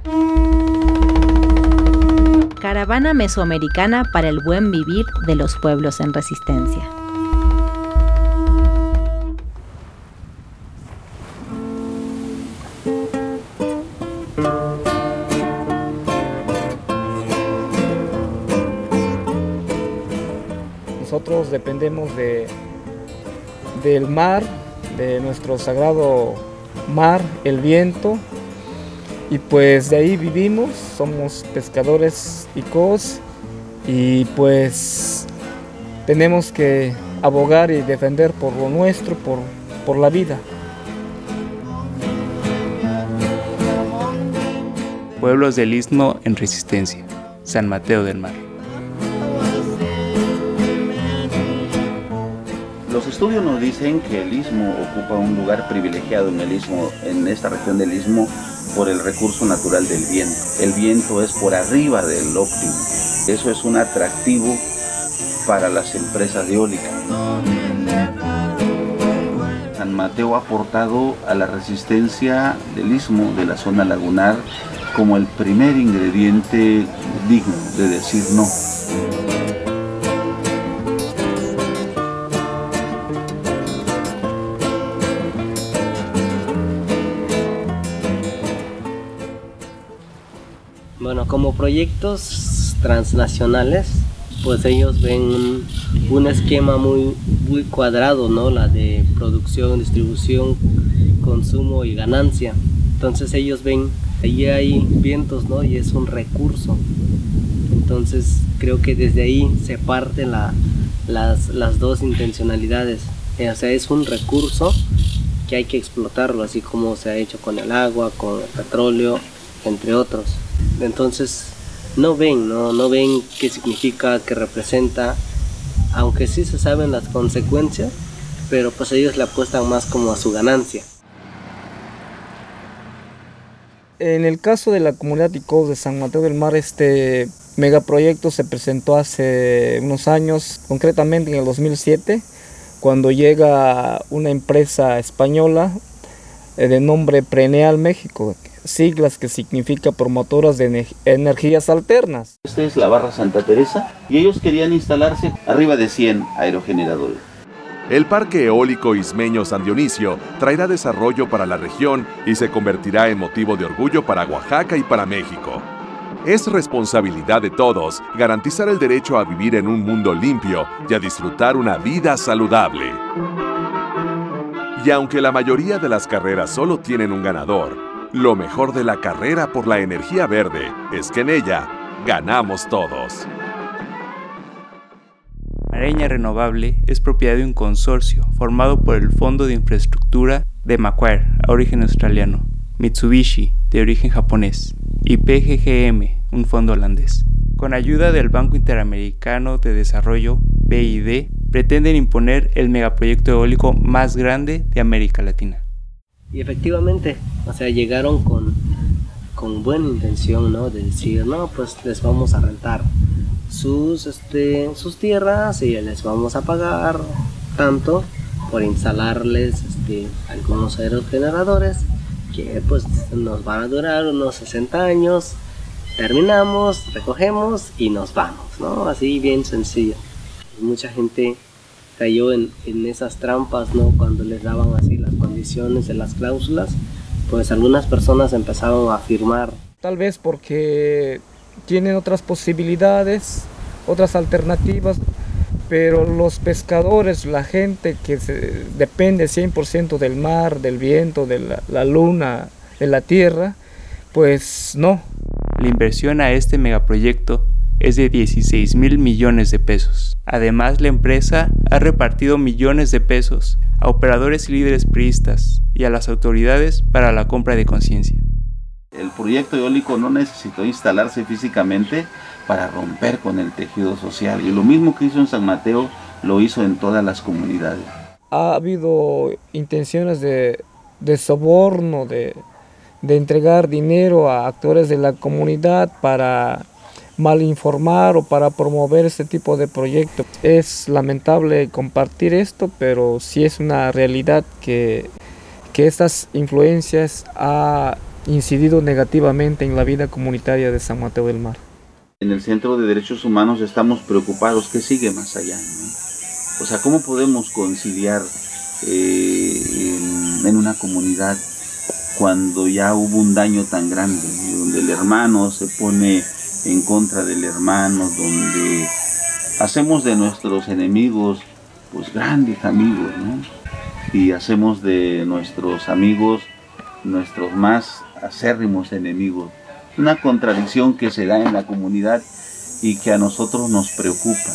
Caravana mesoamericana para el buen vivir de los pueblos en resistencia. Nosotros dependemos del mar, de nuestro sagrado mar, el viento, y pues de ahí vivimos, somos pescadores icós y pues tenemos que abogar y defender por lo nuestro, por la vida. Pueblos del Istmo en resistencia, San Mateo del Mar. Los estudios nos dicen que el istmo ocupa un lugar privilegiado en esta región del istmo por el recurso natural del viento. El viento es por arriba del óptimo. Eso es un atractivo para las empresas eólicas. San Mateo ha aportado a la resistencia del istmo, de la zona lagunar, como el primer ingrediente digno de decir no. Bueno, como proyectos transnacionales, pues ellos ven un esquema muy cuadrado, ¿no? La de producción, distribución, consumo y ganancia. Entonces ellos ven, ahí hay vientos, ¿no? Y es un recurso. Entonces creo que desde ahí se parten las dos intencionalidades. O sea, es un recurso que hay que explotarlo, así como se ha hecho con el agua, con el petróleo, entre otros. Entonces no ven qué significa, qué representa, aunque sí se saben las consecuencias, pero pues ellos le apuestan más como a su ganancia. En el caso de la comunidad icós de San Mateo del Mar, este megaproyecto se presentó hace unos años, concretamente en el 2007, cuando llega una empresa española de nombre Preneal México, siglas que significa promotoras de energías alternas. Esta es la barra Santa Teresa y ellos querían instalarse arriba de 100 aerogeneradores. El Parque Eólico Ismeño San Dionisio traerá desarrollo para la región y se convertirá en motivo de orgullo para Oaxaca y para México. Es responsabilidad de todos garantizar el derecho a vivir en un mundo limpio y a disfrutar una vida saludable. Y aunque la mayoría de las carreras solo tienen un ganador, lo mejor de la carrera por la energía verde es que en ella ganamos todos. Mareña Renovable es propiedad de un consorcio formado por el Fondo de Infraestructura de Macquarie, a origen australiano, Mitsubishi, de origen japonés, y PGGM, un fondo holandés. Con ayuda del Banco Interamericano de Desarrollo, BID, pretenden imponer el megaproyecto eólico más grande de América Latina. Y efectivamente, o sea, llegaron con buena intención, ¿no? De decir, no, pues les vamos a rentar sus tierras y les vamos a pagar tanto por instalarles algunos aerogeneradores que pues nos van a durar unos 60 años, terminamos, recogemos y nos vamos, ¿no? Así bien sencillo. Y mucha gente cayó en esas trampas, ¿no? Cuando les daban así las condiciones de las cláusulas, pues algunas personas empezaron a firmar. Tal vez porque tienen otras posibilidades, otras alternativas, pero los pescadores, la gente que depende 100% del mar, del viento, de la luna, de la tierra, pues no. La inversión a este megaproyecto es de 16,000 millones de pesos. Además, la empresa ha repartido millones de pesos a operadores y líderes priistas y a las autoridades para la compra de conciencia. El proyecto eólico no necesitó instalarse físicamente para romper con el tejido social, y lo mismo que hizo en San Mateo lo hizo en todas las comunidades. Ha habido intenciones de soborno, de entregar dinero a actores de la comunidad para malinformar o para promover este tipo de proyectos. Es lamentable compartir esto, pero sí es una realidad que estas influencias ha incidido negativamente en la vida comunitaria de San Mateo del Mar. En el Centro de Derechos Humanos estamos preocupados. ¿Qué sigue más allá, ¿no? O sea, ¿cómo podemos conciliar en una comunidad cuando ya hubo un daño tan grande, donde el hermano se pone en contra del hermano, donde hacemos de nuestros enemigos pues grandes amigos, ¿no? Y hacemos de nuestros amigos nuestros más acérrimos enemigos? Una contradicción que se da en la comunidad y que a nosotros nos preocupa.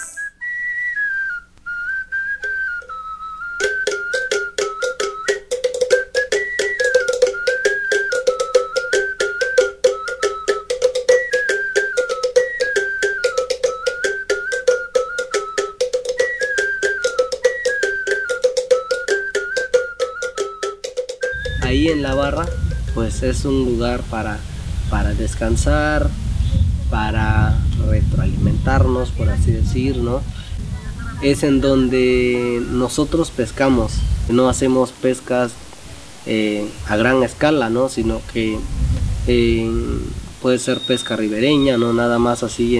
Ahí en la barra pues es un lugar para descansar, para retroalimentarnos, por así decir, ¿no? Es en donde nosotros pescamos, no hacemos pescas a gran escala, ¿no? Sino que puede ser pesca ribereña, no nada más así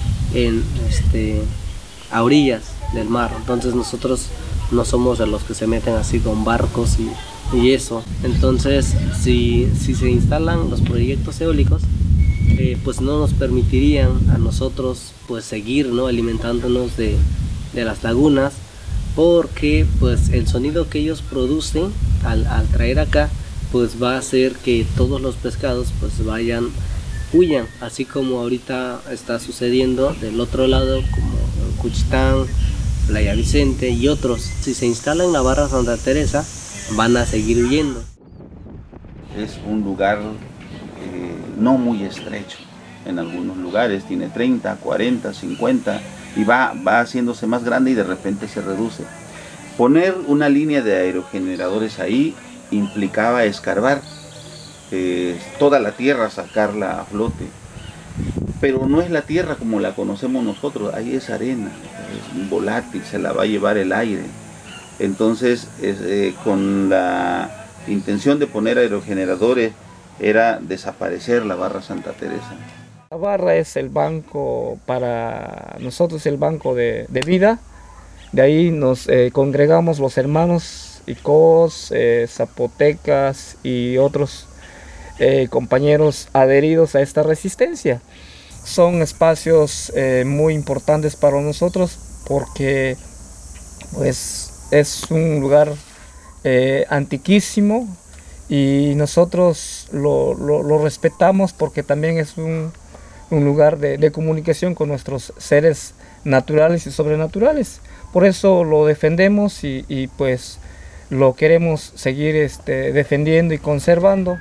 a orillas del mar. Entonces nosotros no somos de los que se meten así con barcos y eso. Entonces si se instalan los proyectos eólicos, pues no nos permitirían a nosotros pues seguir, ¿no?, alimentándonos de las lagunas, porque pues el sonido que ellos producen al traer acá pues va a hacer que todos los pescados pues huyan, así como ahorita está sucediendo del otro lado, como Cuchitán, Playa Vicente y otros. Si se instala en la barra Santa Teresa, van a seguir huyendo. Es un lugar no muy estrecho. En algunos lugares tiene 30, 40, 50 y va haciéndose más grande y de repente se reduce. Poner una línea de aerogeneradores ahí implicaba escarbar toda la tierra, sacarla a flote. Pero no es la tierra como la conocemos nosotros, ahí es arena, es volátil, se la va a llevar el aire. Entonces, con la intención de poner aerogeneradores, era desaparecer la barra Santa Teresa. La barra es el banco, para nosotros el banco de vida. De ahí nos congregamos los hermanos icós, zapotecas y otros compañeros adheridos a esta resistencia. Son espacios muy importantes para nosotros porque pues es un lugar antiquísimo y nosotros lo respetamos porque también es un lugar de comunicación con nuestros seres naturales y sobrenaturales. Por eso lo defendemos y pues lo queremos seguir defendiendo y conservando.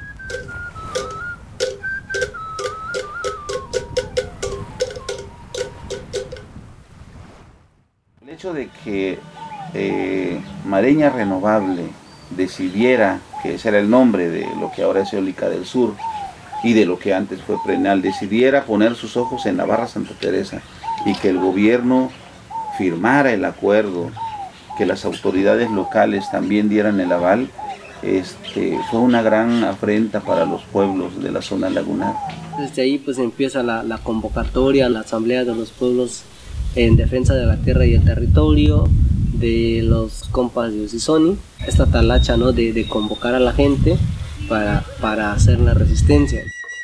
El hecho de que Mareña Renovable decidiera, que ese era el nombre de lo que ahora es Eólica del Sur y de lo que antes fue Prenal, decidiera poner sus ojos en la barra Santa Teresa y que el gobierno firmara el acuerdo, que las autoridades locales también dieran el aval, fue una gran afrenta para los pueblos de la zona lagunar. Desde ahí pues empieza la convocatoria, la asamblea de los pueblos en defensa de la tierra y el territorio, de los compas de Usisoni, esta talacha, ¿no?, de convocar a la gente para hacer la resistencia.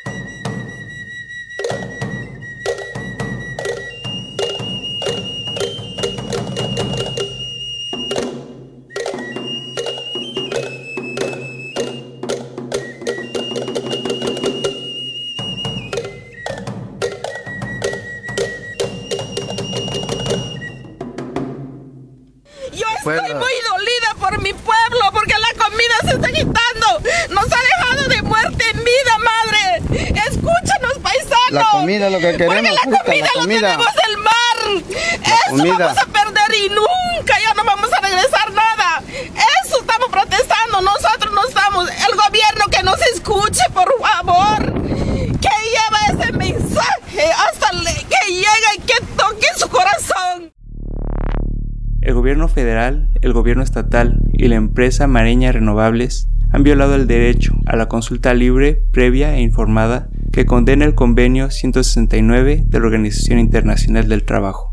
Estoy muy dolida por mi pueblo porque la comida se está quitando. Nos ha dejado de muerte en vida, madre. Escúchanos, paisanos. La comida es lo que queremos. Porque la comida lo tenemos del mar. Eso vamos a perder y nunca ya no vamos a regresar nada. Eso estamos protestando. Nosotros no estamos. El gobierno que nos escuche, por favor. Que lleve ese mensaje hasta que llegue y que toque su corazón. El gobierno federal, el gobierno estatal y la empresa Mareña Renovables han violado el derecho a la consulta libre, previa e informada que condena el Convenio 169 de la Organización Internacional del Trabajo.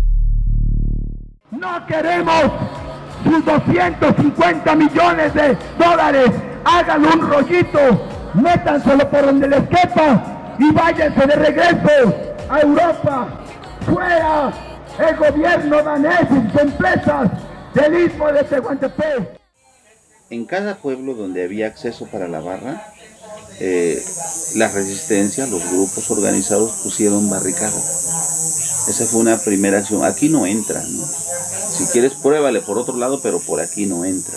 No queremos sus 250 millones de dólares. Hagan un rollito, métanselo por donde les quepa y váyanse de regreso a Europa. Fuera el gobierno danés y sus empresas del Istmo de Tehuantepec. En cada pueblo donde había acceso para la barra, la resistencia, los grupos organizados pusieron barricadas. Esa fue una primera acción. Aquí no entra, ¿no? Si quieres pruébale por otro lado, pero por aquí no entra.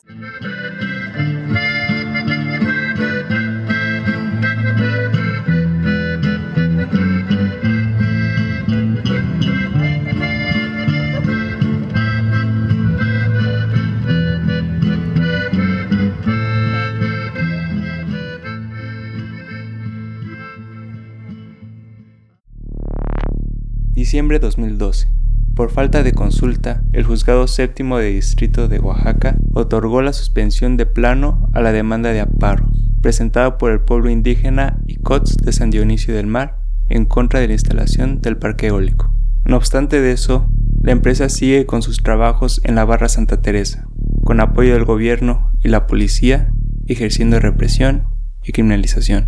Diciembre 2012. Por falta de consulta, el Juzgado Séptimo de Distrito de Oaxaca otorgó la suspensión de plano a la demanda de amparo, presentada por el pueblo indígena Icots de San Dionisio del Mar en contra de la instalación del parque eólico. No obstante de eso, la empresa sigue con sus trabajos en la barra Santa Teresa, con apoyo del gobierno y la policía, ejerciendo represión y criminalización.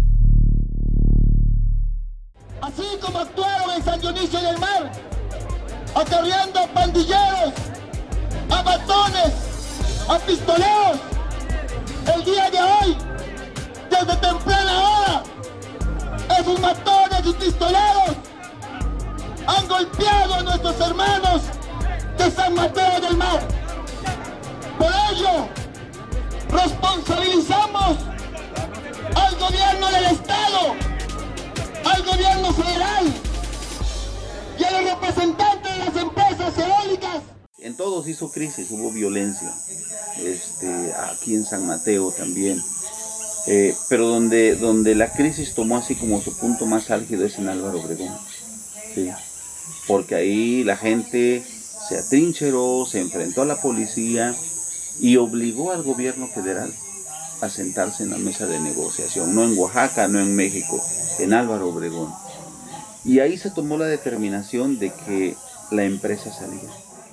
Así como actuaron en San Dionisio del Mar, acarreando a pandilleros, a batones, a pistoleros, el día de hoy, desde temprana hora, esos matones y pistoleros han golpeado a nuestros hermanos de San Mateo del Mar. Por ello, responsabilizamos al gobierno del Estado, al gobierno federal y a los representantes de las empresas eólicas. En todos hizo crisis, hubo violencia, aquí en San Mateo también, pero donde la crisis tomó así como su punto más álgido es en Álvaro Obregón, ¿sí? Porque ahí la gente se atrincheró, se enfrentó a la policía y obligó al gobierno federal a sentarse en la mesa de negociación, no en Oaxaca, no en México, en Álvaro Obregón. Y ahí se tomó la determinación de que la empresa salía.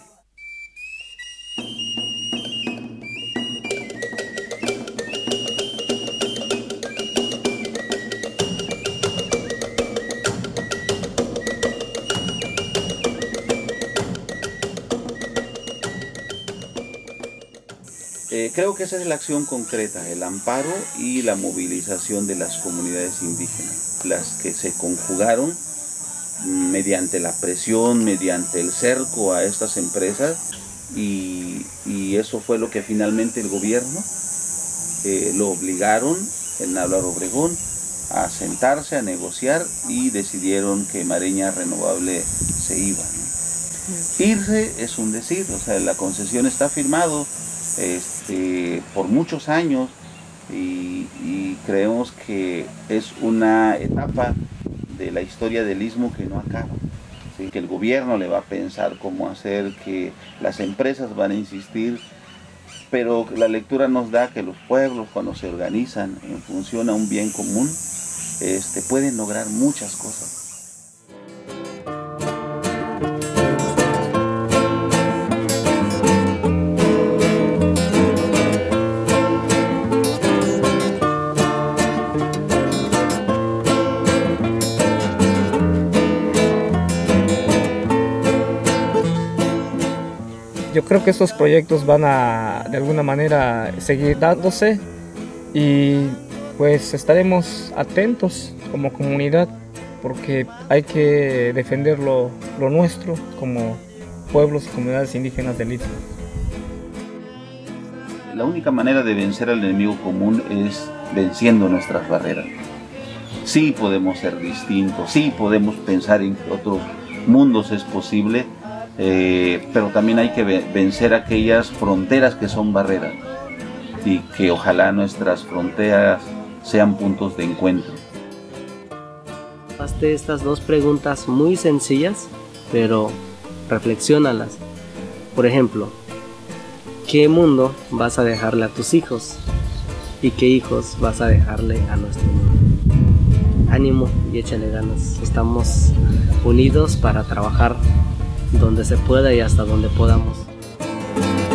Creo que esa es la acción concreta, el amparo y la movilización de las comunidades indígenas, las que se conjugaron mediante la presión, mediante el cerco a estas empresas, y eso fue lo que finalmente el gobierno lo obligaron en Álvaro Obregón a sentarse, a negociar, y decidieron que Mareña Renovable se iba, ¿no? Irse es un decir, o sea, la concesión está firmado por muchos años y creemos que es una etapa de la historia del Istmo que no acaba, ¿sí? Que el gobierno le va a pensar cómo hacer, que las empresas van a insistir, pero la lectura nos da que los pueblos, cuando se organizan en función a un bien común, pueden lograr muchas cosas. Yo creo que estos proyectos van a, de alguna manera, seguir dándose y pues estaremos atentos como comunidad porque hay que defender lo nuestro como pueblos y comunidades indígenas del Istmo. La única manera de vencer al enemigo común es venciendo nuestras barreras. Sí podemos ser distintos, sí podemos pensar en que otros mundos es posible, pero también hay que vencer aquellas fronteras que son barreras y que ojalá nuestras fronteras sean puntos de encuentro. Hazte estas dos preguntas muy sencillas, pero reflexiónalas. Por ejemplo, ¿qué mundo vas a dejarle a tus hijos? y qué hijos vas a dejarle a nuestro mundo. Ánimo y échale ganas. Estamos unidos para trabajar donde se pueda y hasta donde podamos.